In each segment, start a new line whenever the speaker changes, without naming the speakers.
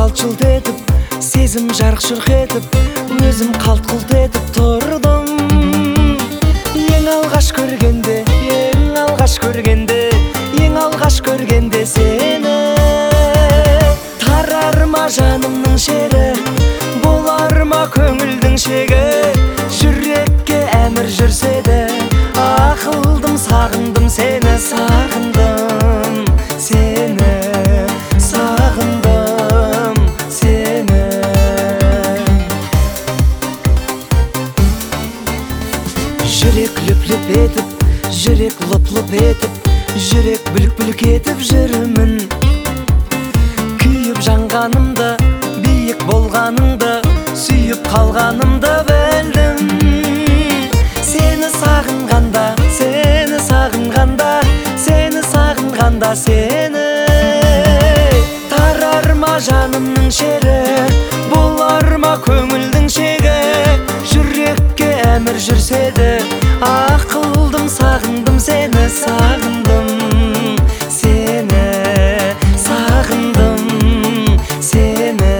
жалт-жұлт етіп, сезім жарқ-жұрқ етіп, өзім қалт-құлт етіп тұрдым. Ең алғаш көргенде, ең алғаш көргенде, ең алғаш көргенде сені. Тарар ма жанымның шері, болар ма көңілдің шегі, жүрекке әмір жүрсе де, ақылдым сағындым сені, сағындым сені, сағындым сені. Жүрек лүп-лүп етіп, жүрек лып-лып етіп, жүрек бүлк-бүлк етіп жүрмін. Күйіп жанғанымда, биік болғаныңда, сүйіп қалғанымда білдім. Сені сағынғанда, сені сағынғанда, сені сағынғанда сені. Тарар ма жанымның шері, болар ма көңілдің шегі, жүрекке әмір жүрсе де, ақылдым сағындым сені, сағындым сені, сағындым сені.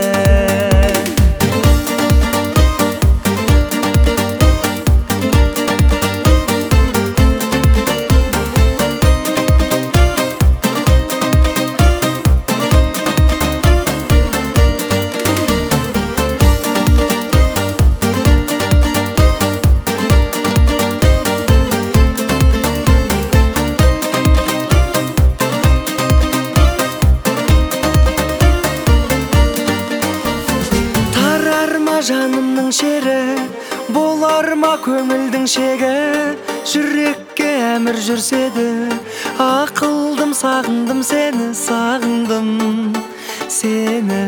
Жанымның шері, болар ма көңілдің шегі, жүрекке әмір жүрсе де, ақылдым сағындым сені, сағындым сені,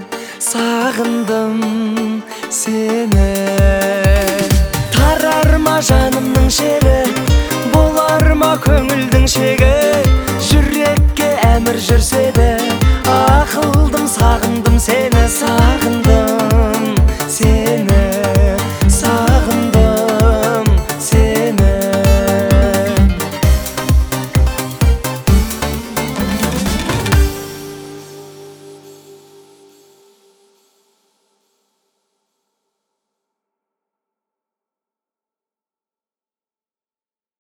сағындым сені. Тарар ма жанымның шері, болар ма көңілдің шегі, жүрекке әмір жүрсе де, ақылдым сағындым сені, сағындым